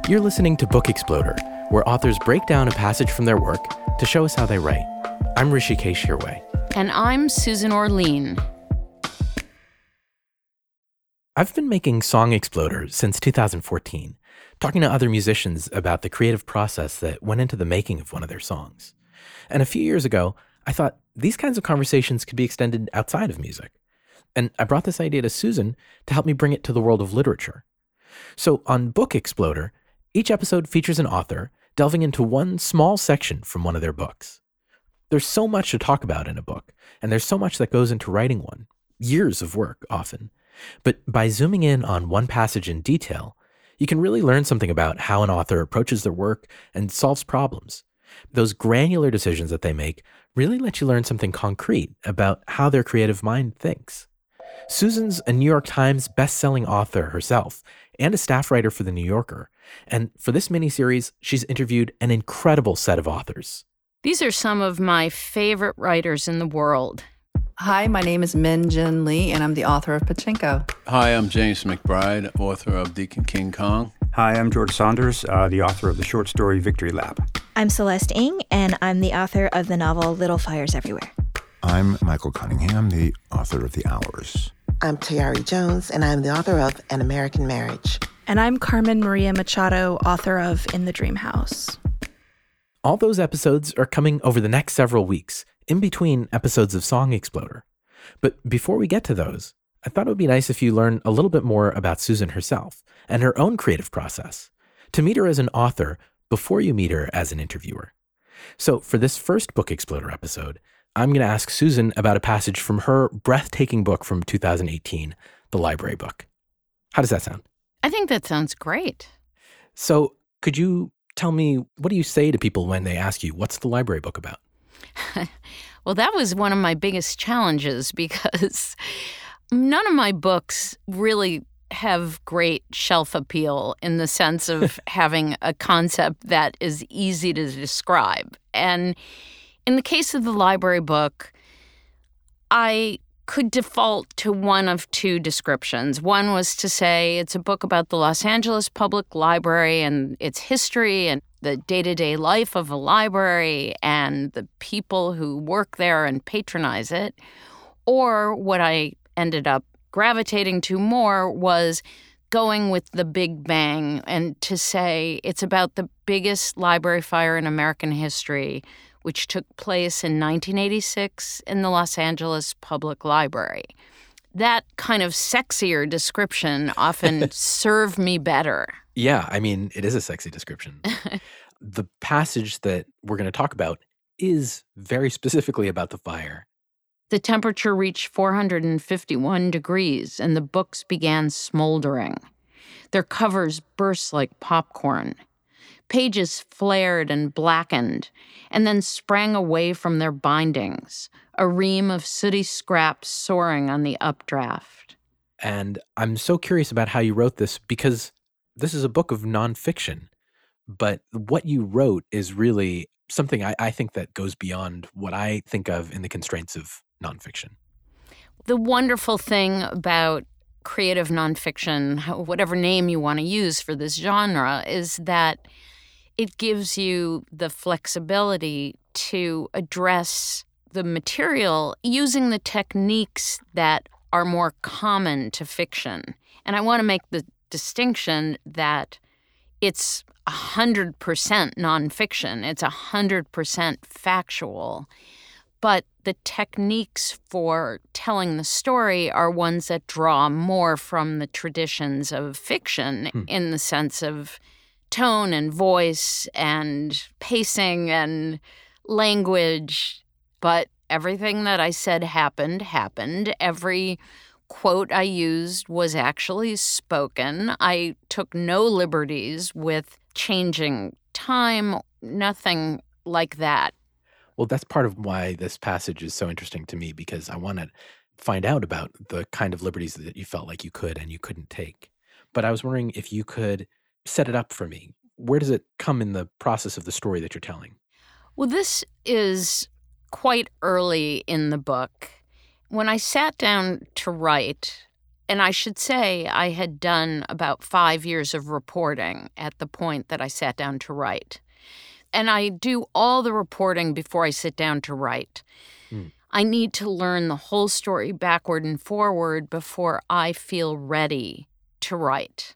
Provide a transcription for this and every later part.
You're listening to Book Exploder, where authors break down a passage from their work to show us how they write. I'm Rishikesh Hirway. And I'm Susan Orlean. I've been making Song Exploder since 2014, talking to other musicians about the creative process that went into the making of one of their songs. And a few years ago, I thought these kinds of conversations could be extended outside of music. And I brought this idea to Susan to help me bring it to the world of literature. So on Book Exploder, each episode features an author delving into one small section from one of their books. There's so much to talk about in a book, and there's so much that goes into writing one, years of work often. But by zooming in on one passage in detail, you can really learn something about how an author approaches their work and solves problems. Those granular decisions that they make really let you learn something concrete about how their creative mind thinks. Susan's a New York Times best-selling author herself and a staff writer for The New Yorker. And for this miniseries, she's interviewed an incredible set of authors. These are some of my favorite writers in the world. Hi, my name is Min Jin Lee, and I'm the author of Pachinko. Hi, I'm James McBride, author of Deacon King Kong. Hi, I'm George Saunders, the author of the short story Victory Lap. I'm Celeste Ng, and I'm the author of the novel Little Fires Everywhere. I'm Michael Cunningham, the author of The Hours. I'm Tayari Jones, and I'm the author of An American Marriage. And I'm Carmen Maria Machado, author of In the Dream House. All those episodes are coming over the next several weeks, in between episodes of Song Exploder. But before we get to those, I thought it would be nice if you learn a little bit more about Susan herself and her own creative process, to meet her as an author before you meet her as an interviewer. So for this first Book Exploder episode, I'm going to ask Susan about a passage from her breathtaking book from 2018, The Library Book. How does that sound? I think that sounds great. So could you tell me, what do you say to people when they ask you, what's the library book about? Well, that was one of my biggest challenges because none of my books really have great shelf appeal in the sense of having a concept that is easy to describe. And in the case of the library book, I could default to one of two descriptions. One was to say it's a book about the Los Angeles Public Library and its history and the day-to-day life of a library and the people who work there and patronize it. Or what I ended up gravitating to more was going with the big bang and to say it's about the biggest library fire in American history, which took place in 1986 in the Los Angeles Public Library. That kind of sexier description often served me better. Yeah, I mean, it is a sexy description. The passage that we're going to talk about is very specifically about the fire. The temperature reached 451 degrees, and the books began smoldering. Their covers burst like popcorn. Pages flared and blackened, and then sprang away from their bindings, a ream of sooty scraps soaring on the updraft. And I'm so curious about how you wrote this, because this is a book of nonfiction, but what you wrote is really something I think that goes beyond what I think of in the constraints of nonfiction. The wonderful thing about creative nonfiction, whatever name you want to use for this genre, is that it gives you the flexibility to address the material using the techniques that are more common to fiction. And I want to make the distinction that it's 100% nonfiction. It's 100% factual. But the techniques for telling the story are ones that draw more from the traditions of fiction in the sense of tone and voice and pacing and language. But everything that I said happened. Every quote I used was actually spoken. I took no liberties with changing time, nothing like that. Well, that's part of why this passage is so interesting to me, because I want to find out about the kind of liberties that you felt like you could and you couldn't take. But I was wondering if you could set it up for me. Where does it come in the process of the story that you're telling? Well, this is quite early in the book. When I sat down to write, And I should say I had done about 5 years of reporting at the point that I sat down to write. And I do all the reporting before I sit down to write. I need to learn the whole story backward and forward before I feel ready to write.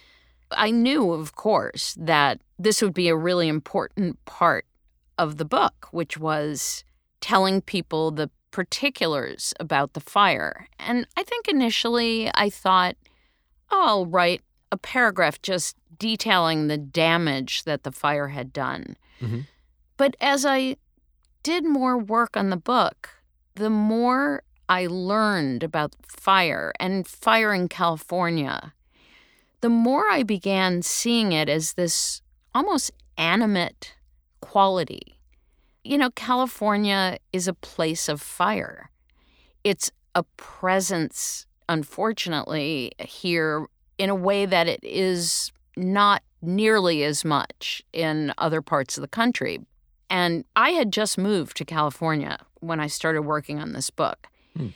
I knew, of course, that this would be a really important part of the book, which was telling people the particulars about the fire. And I think initially I thought, I'll write a paragraph just detailing the damage that the fire had done. Mm-hmm. But as I did more work on the book, the more I learned about fire and fire in California, the more I began seeing it as this almost animate quality. You know, California is a place of fire. It's a presence, unfortunately, here in a way that it is not nearly as much in other parts of the country. And I had just moved to California when I started working on this book.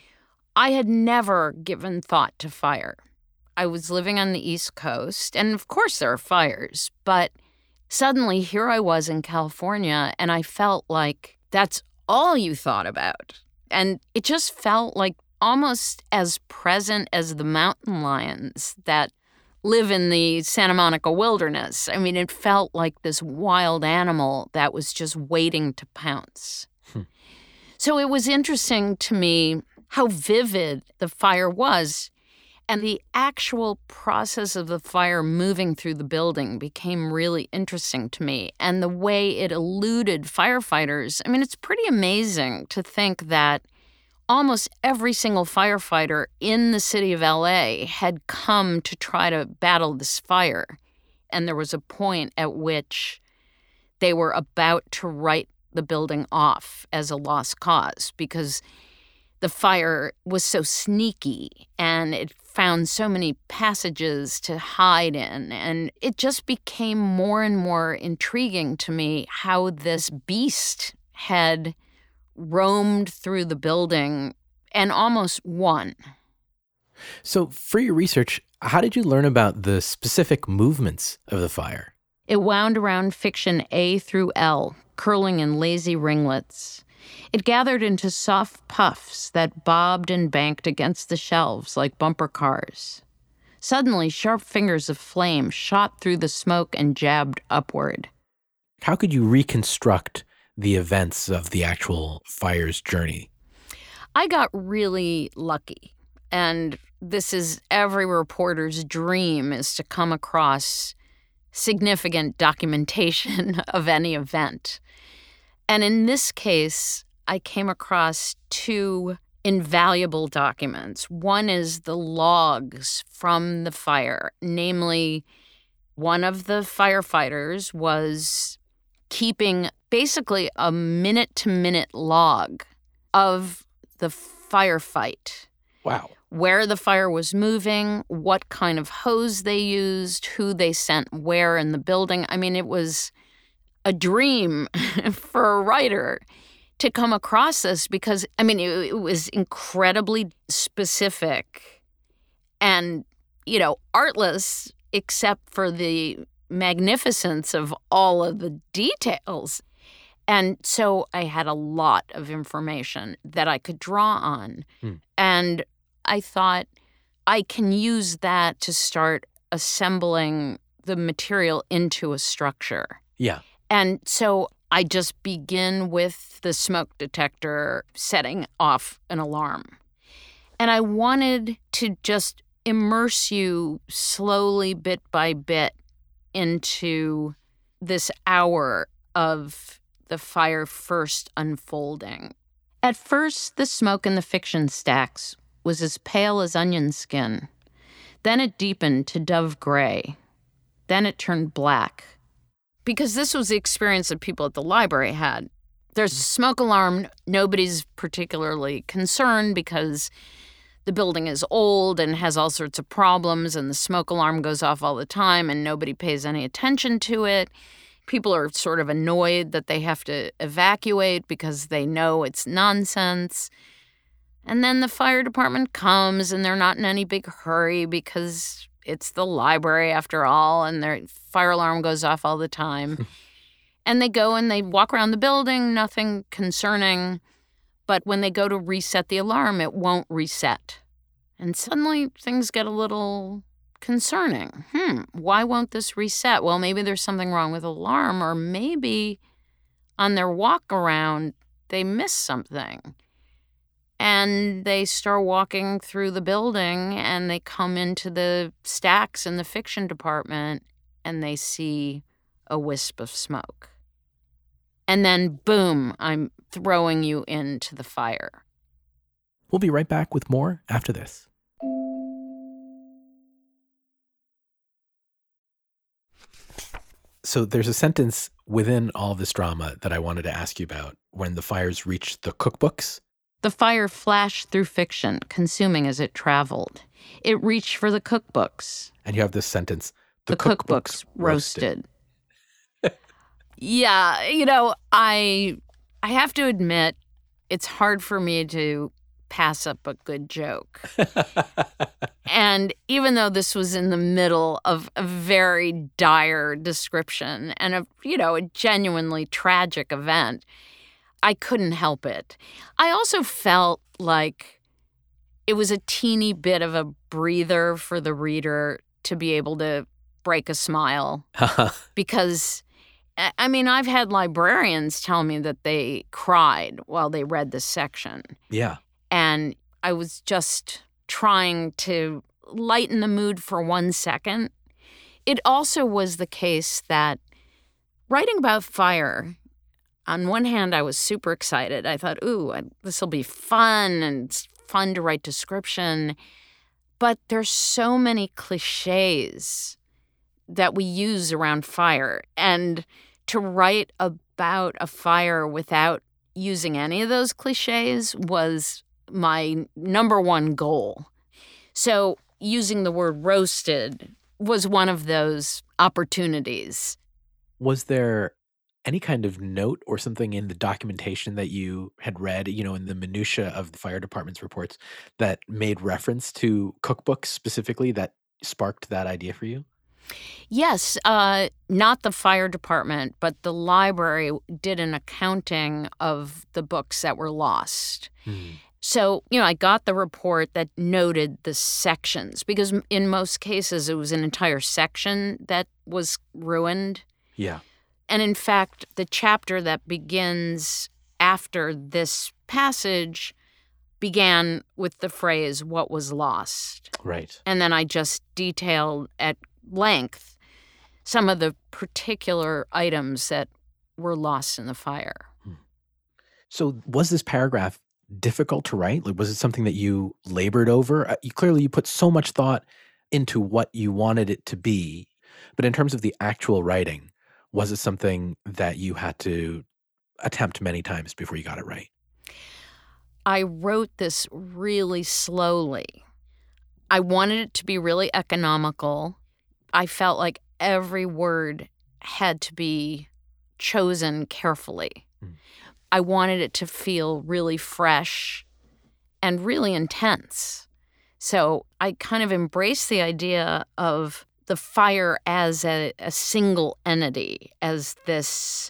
I had never given thought to fire. I was living on the East Coast, and of course there are fires, but suddenly here I was in California, and I felt like that's all you thought about. And it just felt like almost as present as the mountain lions that live in the Santa Monica wilderness. I mean, it felt like this wild animal that was just waiting to pounce. So it was interesting to me how vivid the fire was. And the actual process of the fire moving through the building became really interesting to me. And the way it eluded firefighters, I mean, it's pretty amazing to think that almost every single firefighter in the city of LA had come to try to battle this fire. And there was a point at which they were about to write the building off as a lost cause because the fire was so sneaky and it found so many passages to hide in. And it just became more and more intriguing to me how this beast had roamed through the building and almost won. So for your research, how did you learn about the specific movements of the fire? It wound around fiction A through L, curling in lazy ringlets. It gathered into soft puffs that bobbed and banked against the shelves like bumper cars. Suddenly, sharp fingers of flame shot through the smoke and jabbed upward. How could you reconstruct the events of the actual fire's journey? I got really lucky. And this is every reporter's dream, is to come across significant documentation of any event. And in this case, I came across two invaluable documents. One is the logs from the fire. Namely, one of the firefighters was keeping basically a minute-to-minute log of the firefight. Wow. Where the fire was moving, what kind of hose they used, who they sent where in the building. I mean, it was a dream for a writer to come across this because, I mean, it was incredibly specific and, you know, artless except for the magnificence of all of the details. And so I had a lot of information that I could draw on. And I thought I can use that to start assembling the material into a structure. Yeah. And so I just begin with the smoke detector setting off an alarm. And I wanted to just immerse you slowly, bit by bit, into this hour of the fire first unfolding. At first, the smoke in the fiction stacks was as pale as onion skin. Then it deepened to dove gray. Then it turned black. Because this was the experience that people at the library had. There's a smoke alarm. Nobody's particularly concerned because the building is old and has all sorts of problems, and the smoke alarm goes off all the time, and nobody pays any attention to it. People are sort of annoyed that they have to evacuate because they know it's nonsense. And then the fire department comes, and they're not in any big hurry because it's the library after all, and their fire alarm goes off all the time. And they go and they walk around the building, nothing concerning. But when they go to reset the alarm, it won't reset. And suddenly things get a little concerning. Why won't this reset? Well, maybe there's something wrong with the alarm, or maybe on their walk around, they miss something. And they start walking through the building, and they come into the stacks in the fiction department, and they see a wisp of smoke. And then, boom, I'm throwing you into the fire. We'll be right back with more after this. So there's a sentence within all this drama that I wanted to ask you about when the fires reached the cookbooks. The fire flashed through fiction, consuming as it traveled. It reached for the cookbooks. And you have this sentence, the cookbooks roasted. Yeah, I have to admit, it's hard for me to pass up a good joke. And even though this was in the middle of a very dire description and a genuinely tragic event, I couldn't help it. I also felt like it was a teeny bit of a breather for the reader to be able to break a smile. Because, I mean, I've had librarians tell me that they cried while they read this section. Yeah. And I was just trying to lighten the mood for 1 second. It also was the case that writing about fire, on one hand, I was super excited. I thought, this will be fun, and it's fun to write description. But there's so many cliches that we use around fire. And to write about a fire without using any of those cliches was my number one goal. So using the word roasted was one of those opportunities. Was there any kind of note or something in the documentation that you had read, in the minutia of the fire department's reports that made reference to cookbooks specifically that sparked that idea for you? Yes, not the fire department, but the library did an accounting of the books that were lost. So, I got the report that noted the sections, because in most cases it was an entire section that was ruined. Yeah. And in fact, the chapter that begins after this passage began with the phrase, "What was lost?" Right. And then I just detailed at length some of the particular items that were lost in the fire. So was this paragraph difficult to write? Like, was it something that you labored over? You put so much thought into what you wanted it to be. But in terms of the actual writing, was it something that you had to attempt many times before you got it right? I wrote this really slowly. I wanted it to be really economical. I felt like every word had to be chosen carefully. I wanted it to feel really fresh and really intense. So I kind of embraced the idea of the fire as a single entity, as this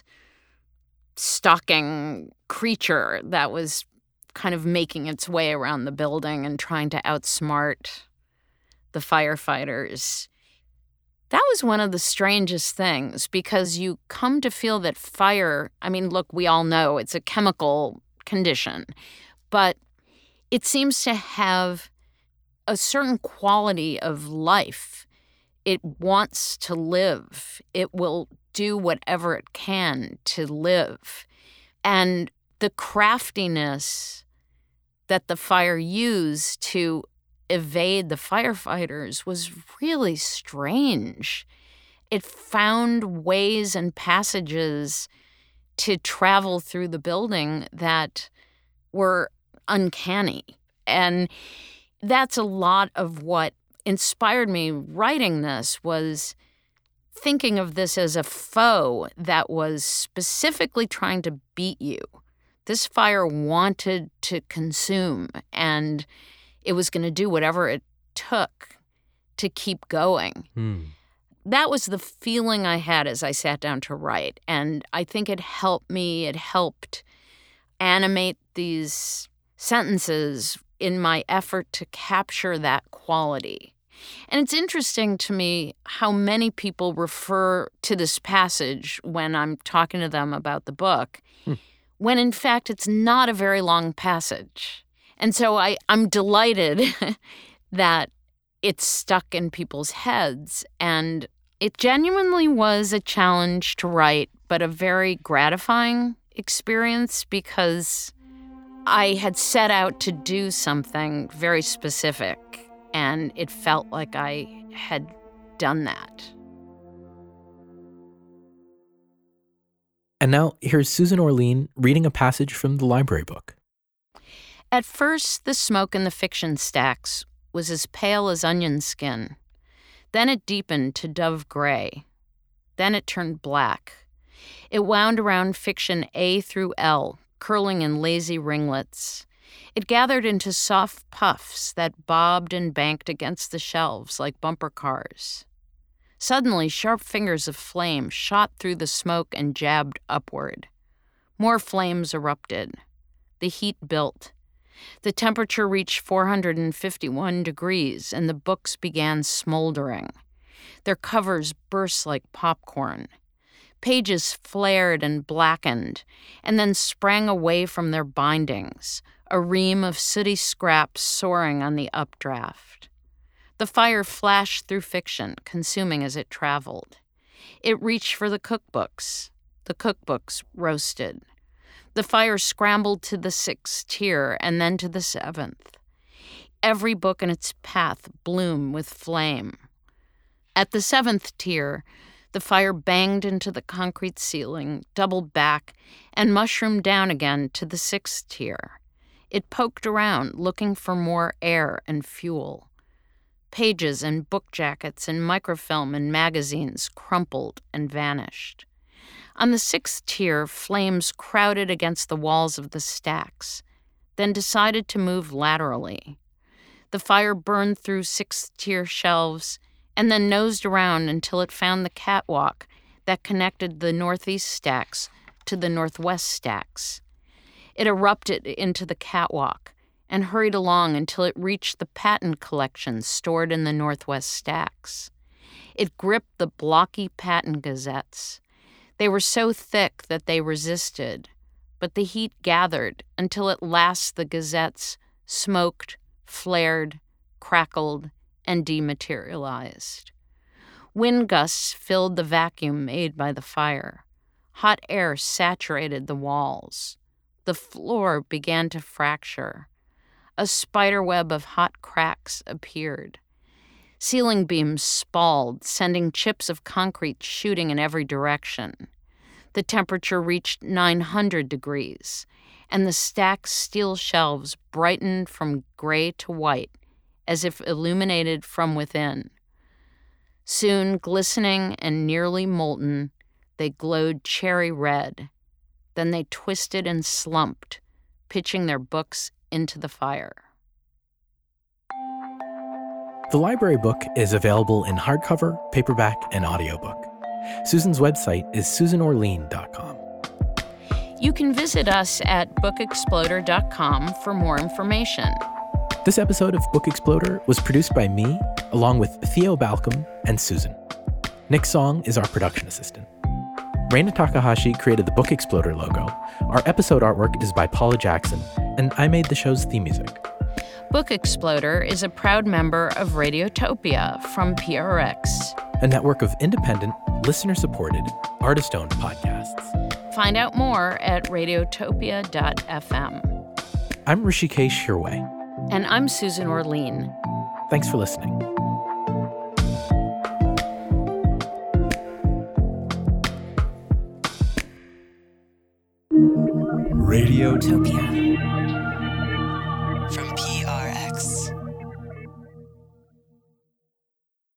stalking creature that was kind of making its way around the building and trying to outsmart the firefighters. That was one of the strangest things, because you come to feel that fire, look, we all know it's a chemical condition, but it seems to have a certain quality of life. It wants to live. It will do whatever it can to live. And the craftiness that the fire used to evade the firefighters was really strange. It found ways and passages to travel through the building that were uncanny. And that's a lot of what inspired me writing this, was thinking of this as a foe that was specifically trying to beat you, This fire wanted to consume, and it was going to do whatever it took to keep going. That was the feeling I had as I sat down to write, and I think it helped me. It helped animate these sentences in my effort to capture that quality. And it's interesting to me how many people refer to this passage when I'm talking to them about the book, when in fact it's not a very long passage. And so I'm delighted that it's stuck in people's heads. And it genuinely was a challenge to write, but a very gratifying experience because I had set out to do something very specific, and it felt like I had done that. And now here's Susan Orlean reading a passage from the library book. At first, the smoke in the fiction stacks was as pale as onion skin. Then it deepened to dove gray. Then it turned black. It wound around fiction A through L, curling in lazy ringlets. It gathered into soft puffs that bobbed and banked against the shelves like bumper cars. Suddenly, sharp fingers of flame shot through the smoke and jabbed upward. More flames erupted. The heat built. The temperature reached 451 degrees, and the books began smoldering. Their covers burst like popcorn. Pages flared and blackened, and then sprang away from their bindings, a ream of sooty scraps soaring on the updraft. The fire flashed through fiction, consuming as it traveled. It reached for the cookbooks. The cookbooks roasted. The fire scrambled to the 6th tier and then to the 7th. Every book in its path bloomed with flame. At the 7th tier, the fire banged into the concrete ceiling, doubled back, and mushroomed down again to the 6th tier. It poked around, looking for more air and fuel. Pages and book jackets and microfilm and magazines crumpled and vanished. On the 6th tier, flames crowded against the walls of the stacks, then decided to move laterally. The fire burned through 6th tier shelves and then nosed around until it found the catwalk that connected the northeast stacks to the northwest stacks. It erupted into the catwalk and hurried along until it reached the patent collection stored in the northwest stacks. It gripped the blocky patent gazettes. They were so thick that they resisted, but the heat gathered until at last the gazettes smoked, flared, crackled, and dematerialized. Wind gusts filled the vacuum made by the fire. Hot air saturated the walls. The floor began to fracture. A spiderweb of hot cracks appeared. Ceiling beams spalled, sending chips of concrete shooting in every direction. The temperature reached 900 degrees, and the stacked steel shelves brightened from gray to white, as if illuminated from within. Soon, glistening and nearly molten, they glowed cherry red. Then they twisted and slumped, pitching their books into the fire. The library book is available in hardcover, paperback, and audiobook. Susan's website is susanorlean.com. You can visit us at bookexploder.com for more information. This episode of Book Exploder was produced by me, along with Theo Balcom and Susan. Nick Song is our production assistant. Raina Takahashi created the Book Exploder logo. Our episode artwork is by Paula Jackson, and I made the show's theme music. Book Exploder is a proud member of Radiotopia from PRX, a network of independent, listener-supported, artist-owned podcasts. Find out more at radiotopia.fm. I'm Rishikesh Hirway. And I'm Susan Orlean. Thanks for listening. Radiotopia from PRX.